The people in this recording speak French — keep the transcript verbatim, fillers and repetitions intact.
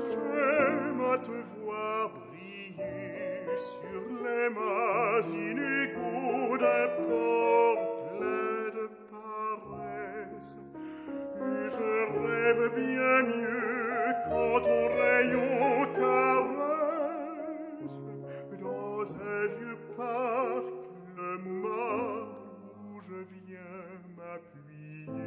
J'aime à te voir briller sur les mâts inégaux d'un port plein de paresse. Et je rêve bien mieux quand ton rayon caresse dans un vieux parc le marbre où je viens m'appuyer.